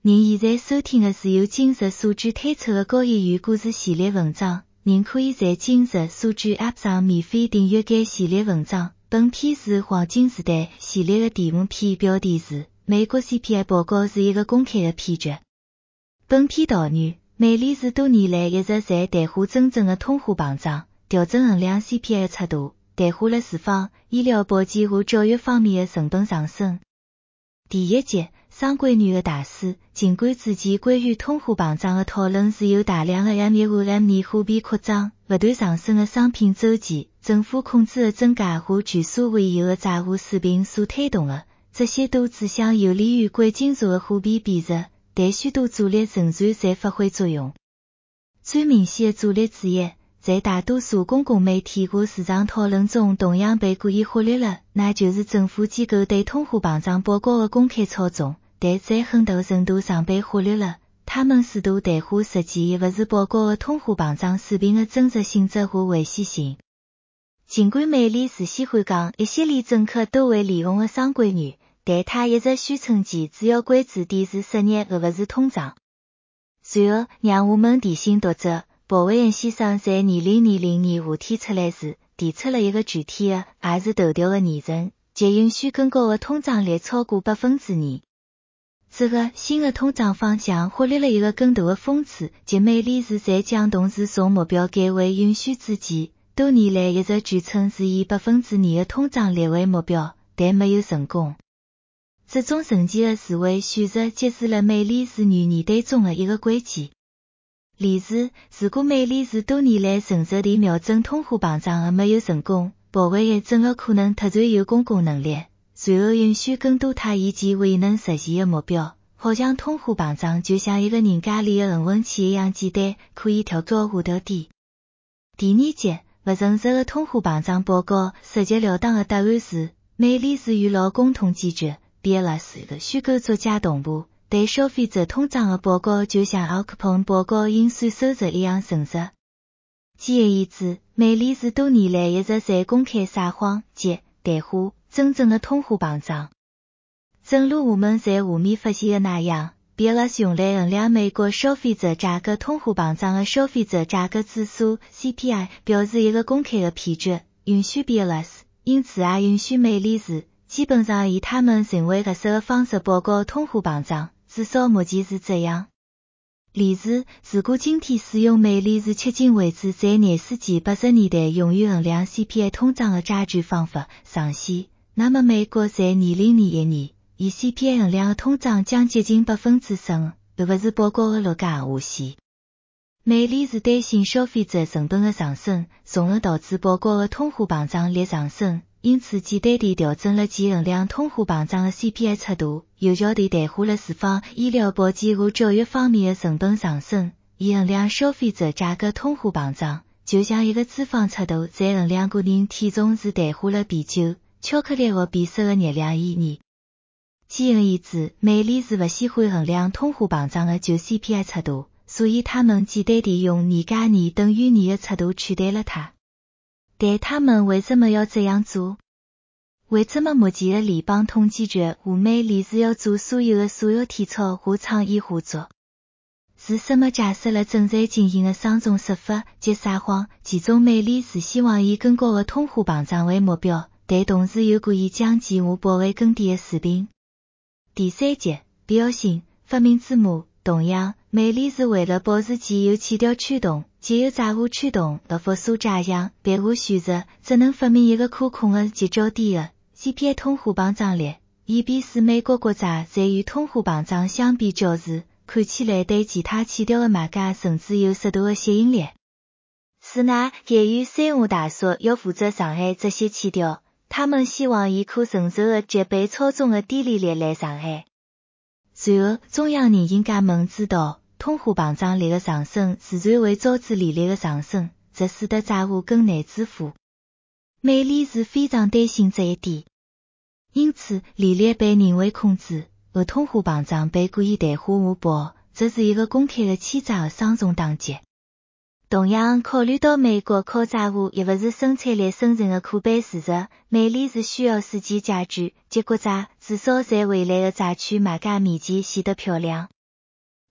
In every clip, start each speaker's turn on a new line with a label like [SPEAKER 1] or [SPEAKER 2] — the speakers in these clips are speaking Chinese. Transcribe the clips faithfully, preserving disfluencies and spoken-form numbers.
[SPEAKER 1] 您现在收听的是由今日所知推出的高业余故事系列文章，您可以在今日所知 App 上免费订阅该系列文章。本篇是黄金时代系列的第五篇，标题是美国 C P I 报告是一个公开的骗局。本篇导语：美联储多年来一直在淡化真正的通货膨胀，调整衡量 C P I 的尺度，淡化了住房、医疗保健和教育方面的成本上升。第一节，双规女的大师。尽管之前关于通货膨胀的讨论是有大量的 M 一和 M 二 货币扩张、不断上升的商品周期、政府控制的增加和全社会以后的债务水平所推动的，这些都指向有利于贵金属的货币贬值，但许多阻力仍然在发挥作用。最明显的阻力之一，在大多数公共媒体和市场讨论中同样被故意忽略了，那就是政府机构对通货膨胀报告的公开操纵。但在很大程度上被忽略了，他们试图淡化实际也不是报告的通货膨胀水平的真实性质和危险性。尽管美联储喜欢讲一系列政客都会利用的双规律，但他一直宣称其主要关注点是失业而不是通胀。随后，让我们提醒读者，鲍威尔先生在二零二零年夏天出来时，提出了一个具体的，也是头条的议程，即允许更高的通胀率超过百分之二。这个新的通胀方向忽略了一个更大的讽刺，即美联储在将同时从目标改为允许之前，多年来一直据称是以百分之二的通胀率为目标，但没有成功。这种神奇的思维选择揭示了美联储语言对中的一个关键。例如，如果美联储多年来承受地瞄准通货膨胀而没有成功，鲍威尔正有可能突然有公共能力，随后允许更多他以前未能实现的目标，好像通货膨胀就像一个人家里的恒温器一样简单，可以调高下调低。第二节，不诚实的通货膨胀报告直截了当的答案是，美联储与劳工统计局 B L S 的虚构作假同步，对消费者通胀的报告就像奥克彭报告应税收入一样诚实。简而言之，美联储多年来一直在公开撒谎，即淡化真正的通货膨胀。正如我们在下面发现的那样 ，B L S 用来衡量美国消费者价格通货膨胀的消费者价格指数 C P I 表示一个公开的骗局，允许 B L S， 因此也允许美联储，基本上以他们认为合适的方式报告通货膨胀，至少目前是这样。例如，如果今天使用美联储迄今为止在二世纪八十年代用于衡量 C P I 通胀的加权方法上线，那么美国在二零二一年以 C P I 衡量的通胀将接近百分之十五，而不是报告的六加下限。美联储担心消费者成本的上升，从而导致报告的通货膨胀率上升，因此简单地调整了其衡量通货膨胀的 C P I 尺度，有效地淡化了住房、医疗保健和教育方面的成本上升，以衡量消费者价格通货膨胀，就像一个脂肪尺度在衡量个人体重时淡化了啤酒、巧克力和变色的热量意义。简而言之，美联储不喜欢衡量通货膨胀的旧 C P I 尺度，所以他们简单地用二加二等于二的尺度取代了它。但他们为什么要这样做？为什么目前的联邦统计局和美联储要做所有的所有体操和倡议合作？是什么解释了正在进行的双重说法及撒谎？其中美联储希望以更高的通货膨胀为目标，但同时又故意将其下调为更低的水平。第三节，必要性、发明之母。同样，美联储为了保持其有前调驱动、即有债务驱动的复苏假象，别无选择，只能发明一个可控的及较低的 C P I 通货膨胀率，以便使美国国债在与通货膨胀相比较时，看起来对其他前调的买家甚至有适度的吸引力。此外，鉴于三无大叔要负责上海这些前调，他们希望以可承受的及被操纵的低利率来上海。随后，中央人行家们知道通货膨胀率的上升自然会导致利率的上升，这使得债务更难支付。美联储非常担心这一点，因此利率被人为控制，而通货膨胀被故意淡化下调，这是一个公开的欺诈的双重打击。同样，考虑到美国靠债务亦不是生产力生成的可悲事实，美联储需要使其债券及国债至少在未来的债券买家面前显得漂亮。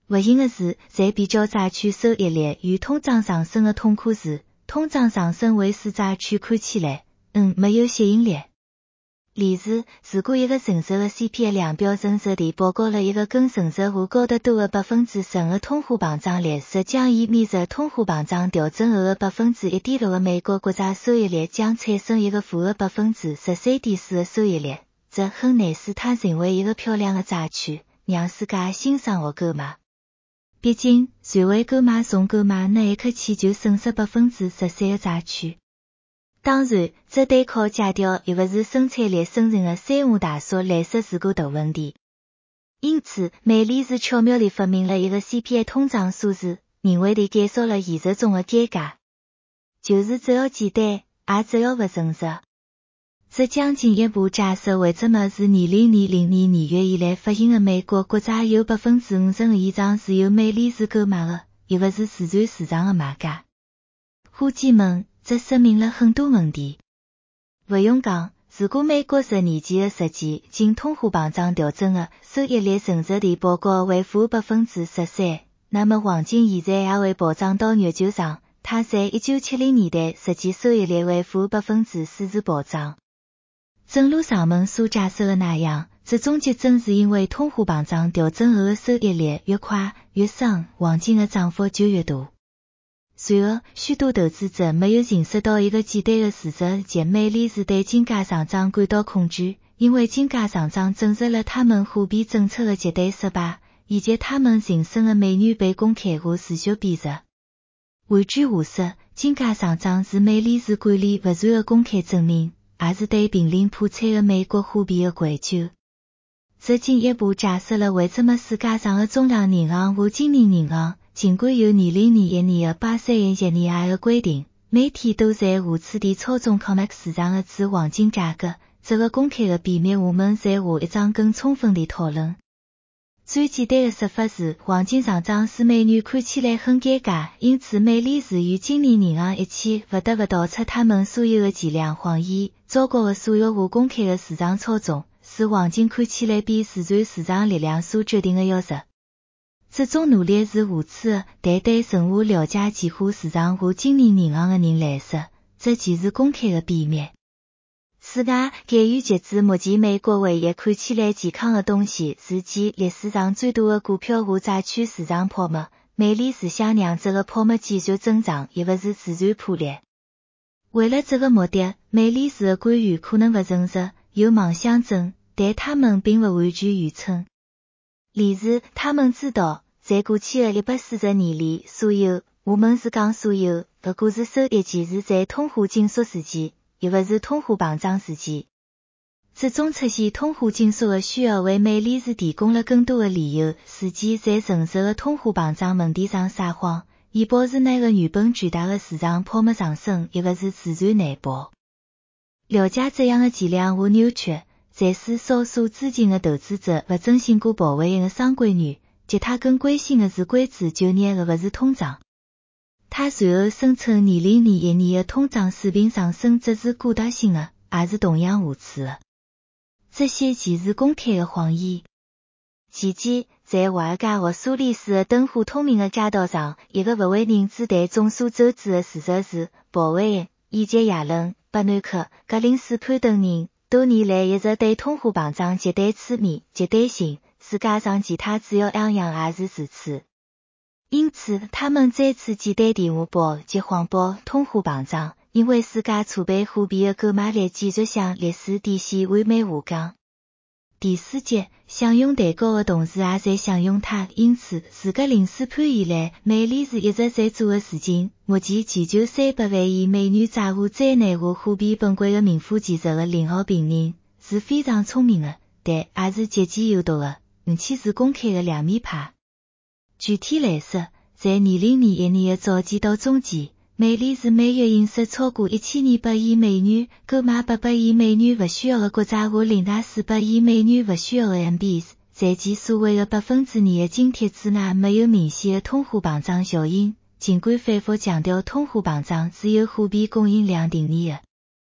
[SPEAKER 1] 不幸的是，在比较债券收益率与通胀上升的痛苦是，通胀上升会使债券看起来，嗯，没有吸引力。例如，如果一个成熟的 C P I 量表成熟地报告了一个更成熟或高得多的百分之十的通货膨胀率，实将以免受通货膨胀调整后的百分之一点六的美国国债收益率将产生一个负的百分之十三点四的收益率，这很难使它成为一个漂亮的债券，让世界欣赏和购买。毕竟，谁会购买从购买那一刻起就损失百分之十三的债券？当然，这对靠减掉又不是生产力生成的三无大数来说是个大问题。因此，美联储巧妙地发明了一个 C P I 通胀数字，人为地减少了现实中的尴尬。就是只要简单，也只要不诚实。这将进一步解释为什么自二零二零年二月以来发行的美国国债有百分之五十以上是由美联储购买的，又不是自然市场的买家。伙计们，这说明了很多问题。不用讲，如果美国十年期的实际经通货膨胀调整的收益率成熟地报告为负百分之十三，那么黄金现在也会暴涨到月球上，它在一九七零年代实际收益率为负百分之四十暴涨。正如上文所解释的那样，这种急增是因为通货膨胀调整后的收益率越快越深，黄金的涨幅就越大。随后，许多投资者没有认识到一个简单的事实，即美联储对金价上涨感到恐惧，因为金价上涨证实了他们货币政策的绝对失败，以及他们人生的美元被公开化持续贬值。换句话说，金价上涨是美联储管理不善的公开证明，也是对濒临破产的美国货币的愧疚。这进一步解释了为什么世界上的中央银行和经营银行，尽管有二零二一年的巴塞尔协议案的规定，每天都在无耻地操纵 C O M E X 市场的纸黄金价格，这个公开的秘密我们在下一章更充分地讨论。最简单的说法是，黄金上涨使美元看起来很尴尬，因此美联储与经营银行一起不得不倒出他们所有的计量谎言，糟糕的数学化公开的市场操纵，使黄金看起来比自然市场力量所决定的要弱。这种努力是无耻的，但对任何了解期货市场和经营银行的人来说，这既是公开的秘密。此外，鉴于截至目前美国唯一看起来健康的东西是其历史上最大的股票和债券市场泡沫，美联储想让这个泡沫继续增长，也不是自然破裂。为了这个目的，美联储的官员可能不诚实，有妄想症，但他们并不完全愚蠢。例如，他们知道，在过去的一百四十年里，所有，我们是讲所有，不过是收益期是在通货紧缩时期，又不是通货膨胀时期。这种出现通货紧缩的需要为美联储提供了更多的理由，使其在成熟的通货膨胀问题上撒谎，以保持那个原本巨大的市场泡沫上升，也不是自然难保。了解这样的伎俩和扭曲，在使少数知情的投资者不真心过保卫一个双规律，即他更关心的是规制就业而不是通胀。他随后声称二零二一年的通胀水平上升只是过渡性的，也是同样无耻的。这些既是公开的谎言。期间，在华尔街和苏黎世的灯火通明的街道上，一个不为人知但众所周知的事实是，鲍威尔、伊杰亚伦、伯南克、格林斯潘等人多年来一直对通货膨胀极端痴迷、极端性，世界上其他主要央行也是如此。因此，他们再次简单地谎报及谎报通货膨胀，因为世界储备货币的购买力继续向历史底线完美下降。第四节，享用蛋糕的同时也在享用它，因此，自格林斯潘以来，美联储一直在做的事情，目前全球三百万亿美元债务灾难化货币本柜的名副其实的零号平民，是非常聪明的，但也是极其有毒的，而且是公开的两面派。具体来说，在二零二一年的早期到中期，美联储每月印刷超过一千二百亿美元，购买八百亿美元不需要的国债和另大四百亿美元不需要的 M B S， 在其所谓的百分之二的津贴之外，没有明显的通货膨胀效应。尽管反复强调通货膨胀是由货币供应量定义的，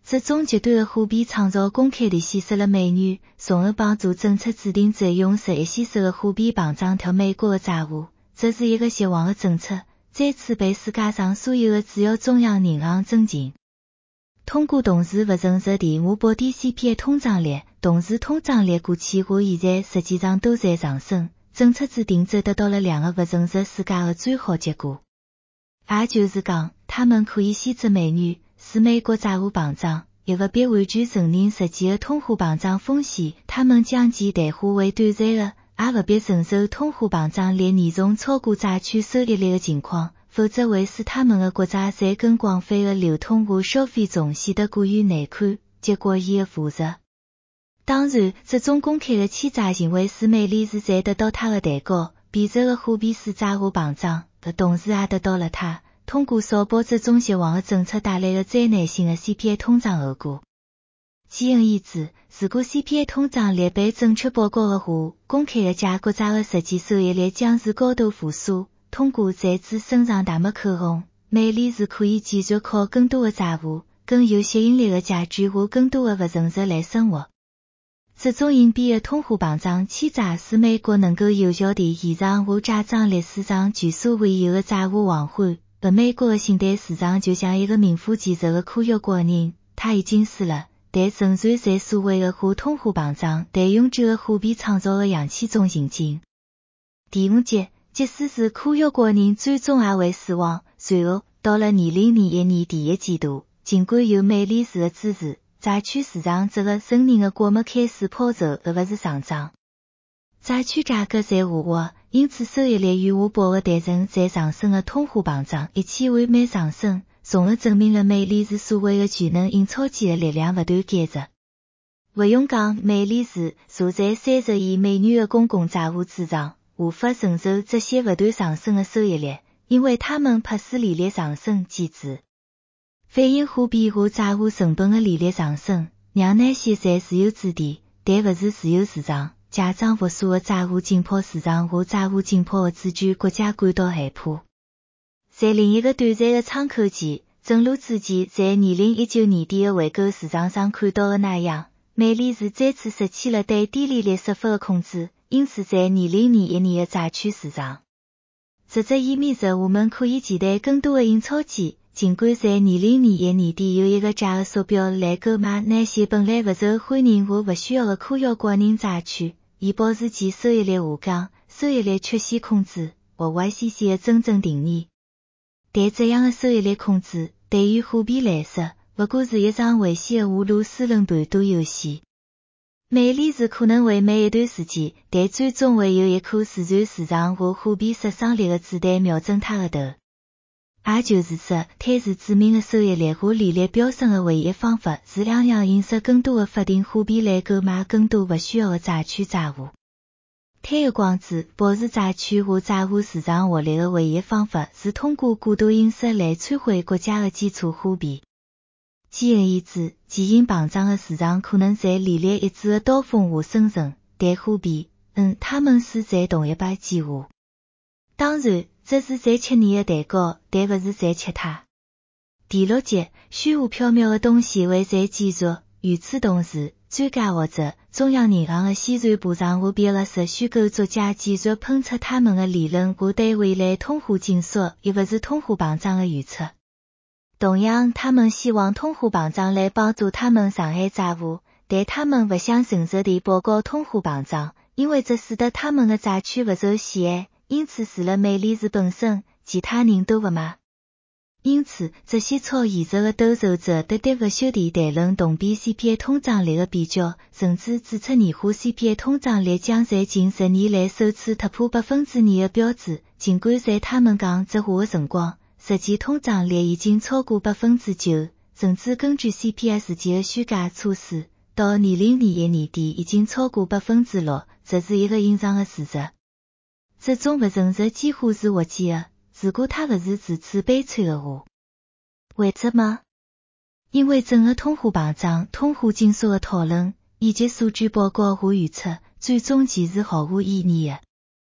[SPEAKER 1] 这种极端的货币创造公开地显示了美元，从而帮助政策制定者用十一显示的货币膨胀调美国的债务。这是一个绝望的政策，再次被世界上所有的主要中央银行遵循。通过同时不诚实地我保底 C P I 通胀率，同时通胀率过去和现在实际上都在上升，政策制定者得到了两个不诚实世界的最好结果。也就是讲，他们可以限制美元，使美国债务膨胀，又不必完全承认实际的通货膨胀风险，他们将其淡化为短暂的，也不必承受通货膨胀率严重超过债券收益率的情况，否则会使他们的国债在更广泛的流通和消费中显得过于难看，结果伊的腐蚀。当然，这种公开的欺诈行为使美联储在得到它的蛋糕，变质的货币使债务膨胀，的同时也得到了它通过少报这种绝望的政策带来的灾难性的 C P I 通胀后果。简而言之，如果 C P I 通胀率被正确报告的话，公开的假国债的实际收益率将是高度负数。通过在资身上大麦口红，美联储可以继续靠更多的债务、更有吸引力的债券和更多的不诚实来生活。这种隐蔽的通货膨胀欺诈使美国能够有效地延长和加长历史上前所未有的债务偿还。而美国的信贷市场就像一个名副其实的科学国人，他已经死了，但仍然在所谓的和通货膨胀但永久的货币创造的氧气中行进。第五节，即使是科学国人最终也会死亡。随后，到了二零二一年第一季度，尽管有美联储的支持，债券市场这个神秘的国门开始抛售而不是上涨。债券价格在下滑，因此收益率与下保的单纯在上升的通货膨胀一起缓慢上升，从而证明了美联储所谓的全能印钞机的力量不断减弱。不用讲，美联储坐在三十亿美元的公共债务之上，无法承受这些不断上升的收益率，因为他们迫使利率上升机制。反映货币和债务成本的利率上升，让那些在自由之地，但不是自由市场，假装复苏的债务紧迫市场和债务紧迫的主权国家感到害怕。在另一个短暂的窗口期，正如之前在二零一九年底的回购市场上看到的那样，美联储再次实现了对低利率设法的控制，因此在二零二一年的债券市场，这则意味着我们可以期待更多的印钞机。尽管在二零二一年底有一个假的缩表来购买那些本来不受欢迎和不需要的科学国人债券，以保持其收益率下降、收益率曲线控制或 Y C C 的真正定义。但这样的收益率控制对于货币来说，不过是一场危险的下路斯伦盘赌游戏。美联储可能会每一段时间，但最终会有一颗自然市场和货币杀伤力的子弹瞄准他的头。也就是说，推迟致命的收益率和利率飙升的唯一方法是两样印刷更多的法定货币来购买更多不需要的债券债务。推月光子保持债券和债务市场活力的唯一方法是通过过度印刷来摧毁国家的基础货币。简而言之，极因膨胀的市场可能在利率一致的刀锋下生存，但货币，嗯，它们是在同一把剑下。当然，这是在吃你的蛋糕，但不是在吃它。第六节，虚无缥缈的东西会在继续。与此同时，专家学者、中央银行的宣传部长和别个是虚构作家继续喷出他们的理论和对未来通货紧缩，也不是通货膨胀的预测。同样，他们希望通货膨胀来帮助他们上海债务，但他们不想诚实地报告通货膨胀，因为这使得他们的债券不受喜爱。因此除了美联储本身，其他人都不买。因此，这些超现实的兜售者喋喋不休地谈论同比 C P I 通胀率的比较，甚至指出年化 C P I 通胀率将在近十年来首次突破百分之二的标志。尽管在他们讲这话的辰光，实际通胀率已经超过百分之九，甚至根据 C P I 事件的虚假措施，到二零二一年底已经超过百分之六，这是一个隐藏的事实。这种不诚实几乎是活计的，如果它不是如此悲催的话。为什么？因为整个通货膨胀、通货紧缩的讨论，以及数据报告和预测，最终其实毫无意义的。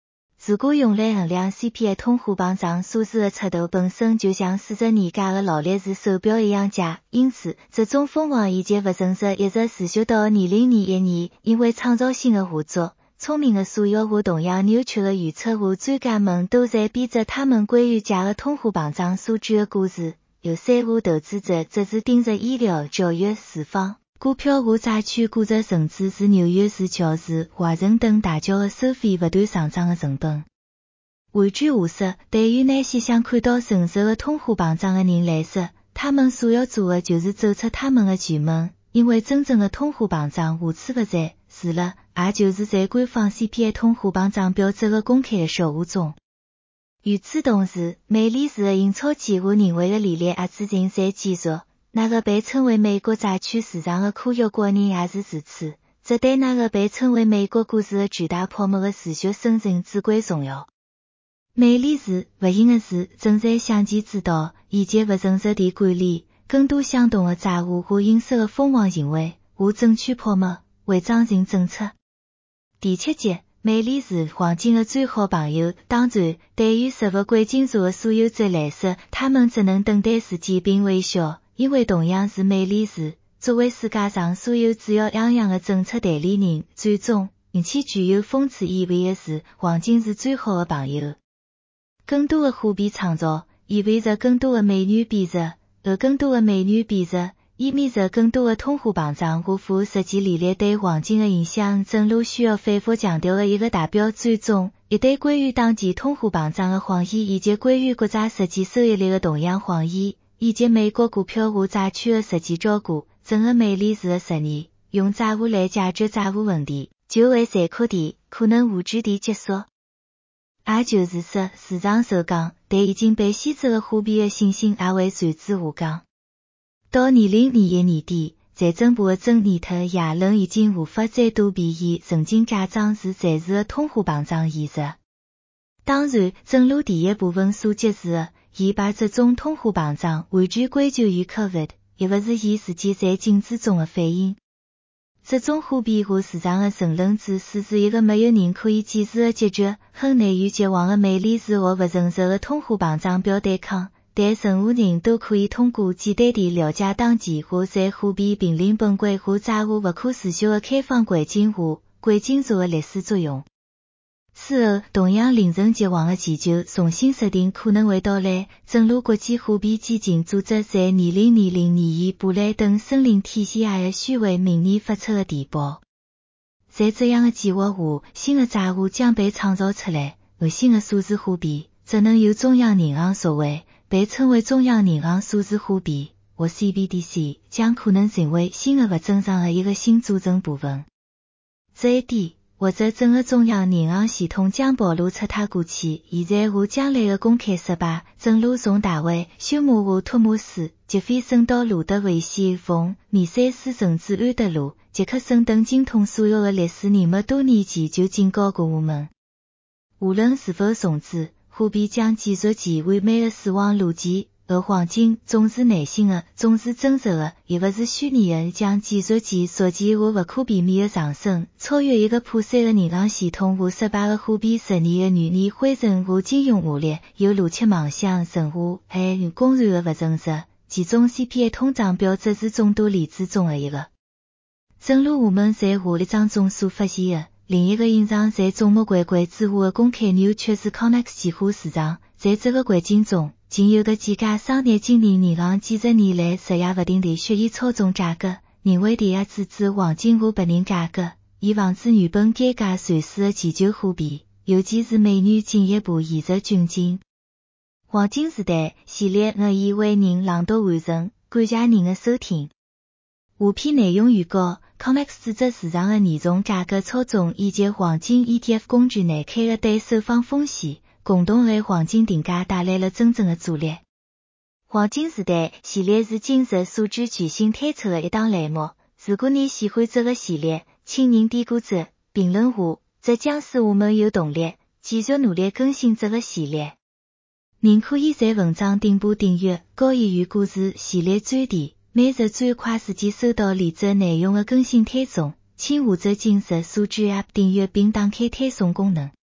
[SPEAKER 1] 如果用来衡量 C P I 通货膨胀所致的尺度本身就像四十年间的劳力士手表一样假，因此这种疯狂以及不诚实一直持续到二零二一年，因为创造性的合作，聪明的所有和同样扭曲的预测和专家们都在编织他们关于假的通货膨胀所致的故事。有散户投资者则是盯着医疗、教育、住房、股票和债券估值，甚至是纽约市教市、华盛顿大桥的收费不断上涨的成本。换句话说，对于那些想看到成熟的通货膨胀的人来说，他们所要做的就是走出他们的前门，因为真正的通货膨胀无处不在，除了，也就是在官方 C P I 通货膨胀标准的公开的小话中。与此同时，美联储的印钞机和人为的利率压制性在继续，那个被称为美国债券市场的科学国人也是如此，这对那个被称为美国股市的巨大泡沫的持续生存至关重要。美联储不幸的是正在向前主导以及不诚实地管理更多相同的债务和隐私的疯狂行为和证券泡沫违章性政策。第七节，美联储黄金的最好朋友。当然，对于实物贵金属的所有者来说，他们只能等待时间并微笑，因为同样是美联储，作为世界上所有主要央行的政策代理人，最终，而且具有讽刺意味的是，黄金是最好的朋友。更多的货币创造意味着更多的美元贬值，而更多的美元贬值意味着更多的通货膨胀和负实际利率对黄金的影响。正如需要反复强调的一个代表，最终一对关于当前通货膨胀的谎言以及关于国债实际收益率的同样谎言，以及美国股票和债券的实际交割。整个美联储的十年用债务来解决债务问题，就会残酷地、可能无惧地结束。也就是说，市场受降，对已经被限制的货币的信心也会随之下降。到二零二一年底，财政部的真尼特耶伦已经无法再度避免曾经假装是暂时的通货膨胀现实。当然，正如第一部分所揭示的，伊把这种通货膨胀完全归咎于 COVID， 而不是伊实际在静止中的反应。这种货币和市场的沉沦指数是一个没有人可以解释的结局，很难与绝望的美联储和不成熟的通货膨胀表对抗。但任何人都可以通过简单地了解当前和在货币濒临崩溃和债务不可持续的开放环境下贵金属的历史作用。此后，同样令人绝望的前景重新设定可能会到来，正如国际货币基金组织在二零二零年以布莱登森林体系下的虚伪名义发出的电报。在这样的计划下，新的债务将被创造出来，而新的数字货币则能由中央银行所为，被称为中央银行数字货币或 C B D C， 将可能成为新的不正常的一个新组成部分。这一点，或者整个中央银行系统将暴露出它过去、现在和将来的公开失败，正如从大卫、休谟和托马斯、杰斐森到路德维希、冯、米塞斯甚至安德鲁、杰克森等精通所有的历史人物多年前就警告过我们。无论是否重置，货币将继续其完美的死亡路径，而黄金总是内心的、总是真实的，而不是虚拟的，将继续其逐渐和不可避免的上升，超越一个破碎的银行系统和失败的货币十年的预言灰尘和金融压力，有逻辑妄想、神话，还有公然的不诚实。其中 C P I 通胀标只是众多例子中的一个。正如我们在下一章中所发现的，另一个隐藏在众目睽睽之下的公开扭曲是 Conex 期货市场。在这个环境中，仅有的几家商业经理银行几十年来日夜不停地蓄意操纵价格，人为地压制住黄金和白银价格，以防止原本尴尬随时的全球货币，尤其是美元进一步陷入窘境。黄金时代系列我已为您朗读完成，感谢您的收听。下篇内容预告 Comex 组织市场的严重价格操纵以及黄金 E T F 工具内开的对受访风险，共同为黄金定价带来了真正的阻力。黄金时代系列是今日数据全新推出的一档栏目，如果你喜欢这个系列，请您点个赞、评论下，这将使我们有动力继续努力更新这个系列。您可以在文章顶部订阅高一语故事系列专题，每日最快时间收到连着内容的更新推送，请下载今日数据 App 订阅并打开推送功能。